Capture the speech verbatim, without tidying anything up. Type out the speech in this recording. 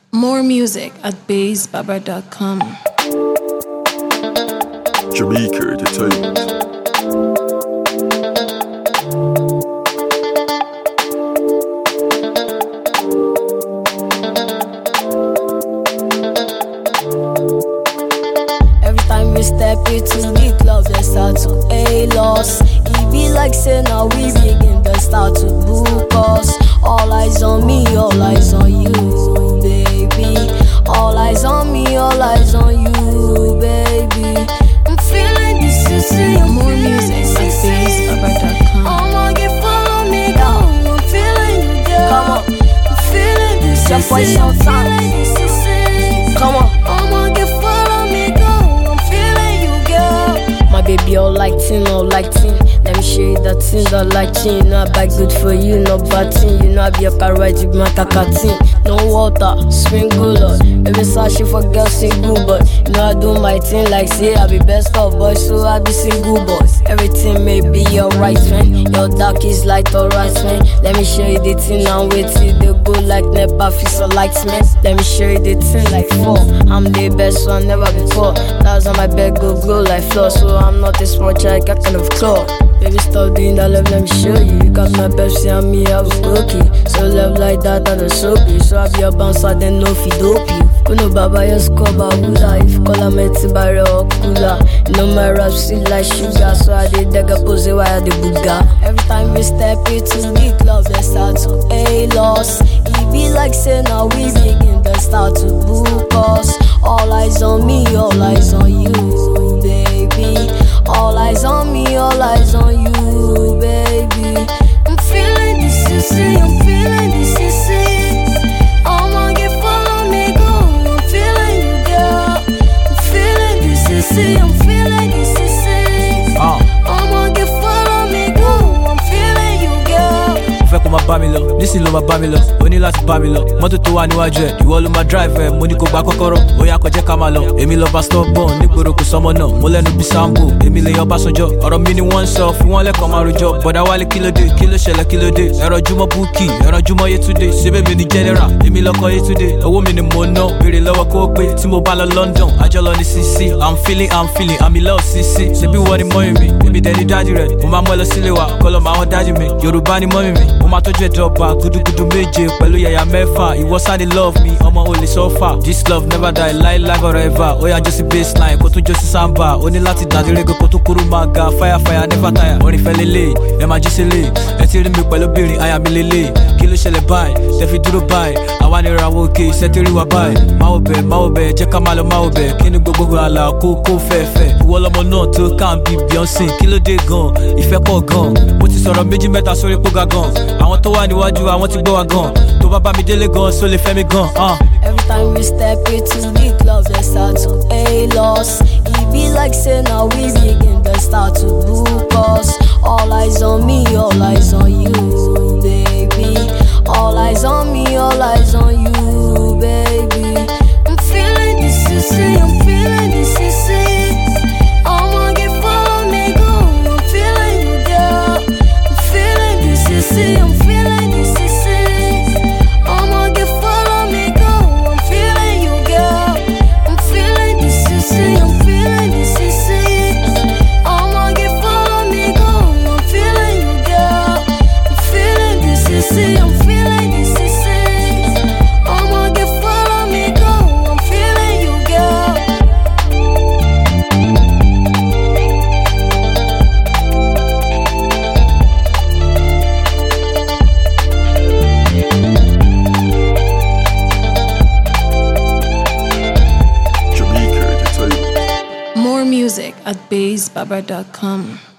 More music at bass baba dot com. Jamaica Entertainment. Every time we step into the club, they start to A-loss. It be like say now we begin, they start to book us. All eyes on me, all eyes on you, baby. All eyes on me, all eyes on you, baby. I'm feeling this, you see, I'm More feeling music this, at you see. bass baba dot com. I'ma get follow me down, I'm feeling you, girl. Come on, I'm feeling this, you see, I'm feeling this, you see. Come on, I'ma get follow me down, I'm feeling you, girl. My baby all like teen, all like teen. Let me show you that thing that like teen. You know I buy good for you, no bad thing. You know I be a parrot with my kakatin. No water, sprinkler. Every sashi for girls single, but you know I do my thing like say I be best of boys, so I be single boys. Everything may be alright, man. Your dark is light, alright, man. Let me show you the thing and wait till they go like never feel so lights, man. Let me show you the thing like four. I'm the best one, never before. That's on my bed, go glow like floor. So I'm not a small child, I kind of claw. Baby, stop doing that, love, let me show you. You got my Pepsi and me, I was cookie. So love like that, I don't soap you. So I be a bouncer, then no feed dope you. You know, Baba, you score Bahula. If you call a meti barrier or cooler. You know, my rap sweet like sugar. So I did dega pose why I the buga. Every time we step into the club, they start to A-loss. It be like say now we begin, they start to book us. All eyes on me, all eyes on you, baby. All eyes on me, all eyes on you, baby. I'm feeling this, you see, I'm feeling this, you see. I'ma get follow me, go. I'm feeling you, girl. I'm feeling this, you see, I'm feeling this, you see. Uh. I'ma get follow me, go. I'm feeling you, girl. Mo fẹ́ kó máa bá mi lọ, nísìnyí ló máa bá mi lọ, ó ní láti bá mi lọ. Mọ́tò tó wà níwájú ẹ̀, ìwọ ló máa drive ẹ̀, mo ní kó gba kọ́kọ́rọ́, ó yá kó jẹ́ ká máa lọ. Èmi lọ bá stubborn, nígboro kò sọmọ náà, mo lẹ́nu bí Sambo, èmi lè yan Ọbásanjọ́. Ọ̀rọ̀ mi ni wọ́n ń sọ, fi wọ́n lẹ́kọ̀ọ́ máa rojọ́. Bọ̀dá Wálé kí ló dé, kí ló ṣẹlẹ̀ kí ló dé. Ẹ̀rọ júmọ́ Bukky, ẹ̀rọ júmọ́ Yétúndé, ṣébè mi ni general, èmi lọ́kọ̀ Yétúndé. Owó mi ni mo ná, béèrè lọ́wọ́ kó pé tí mo bá lọ London, àjọ lọ ní C C. I'm feeling, I'm feeling, I'm in love C C. Ṣebí wọ́n ni mọ́mì mi, èmi dẹ̀ ní dájú rẹ̀, mo máa mú ẹ lọ sílé wa, kọ́lọ́ máa wọ́n dájú mi. Yorùbá ni mọ́mì mi, mo máa tọ́jú ẹ̀ dọ́gba, gudugudu méje pẹ̀lú yàyà mẹ́fà. Ìwọ sáni love me, ọmọ olè sọ́fà. This love never die, lie lie forever. Ó yá jó sí baseline, kó tún jó sí samba. Ó ní láti dàdí rẹ́gẹ́ kó tún kúrú máa ga. Fire fire never tire, orin fẹ́ lélẹ̀, ẹ máa jí sílẹ̀. Ẹ ti rí mi pẹ̀lú obìnrin, àyà mi lélẹ̀. Kí ló ṣẹlẹ̀ báyìí, tẹ fi dúró báyìí. Àwa ni ìràwọ̀ òkè, iṣẹ́ ti rí wa báyìí. Máa wò bẹ̀, máa wò bẹ̀, jẹ́ ká máa lọ, máa wò bẹ̀. Kí ni gbogbo àlà kó kó fẹ́ẹ̀fẹ́. Ìwọ lọmọ náà tó kàn bí Beyonce. Kí ló dé gan, ìfẹ́ pọ̀ gan. Mo ti sọ̀rọ̀ méjì mẹ́ta sórí póga gan. Àwọn tó wà níwájú, àwọn ti gbọ́ wa gan. Tó bá bá mi délé gan, só lè fẹ́ mi gan. Uh. Every time we step into the club, they start to A-loss. It be like say now we begin, they start to book us. All eyes on me, all eyes on you, baby. All eyes on me, all eyes on you, baby. I'm feeling this, you see, I'm feeling this, you see. I'ma get follow me, go. I'm feeling you, girl. I'm feeling this, you see, I'm feeling this, you see. I'ma get follow me, go. I'm feeling you, girl. I'm feeling this, you see, I'm feeling this, you see. I'ma get follow me, go. I'm feeling you, girl. I'm feeling this, you see, I'm feeling this, you see. I'ma get follow me, go. I'm feeling you, girl. Jamaica Entertainment. More music at bass baba dot com.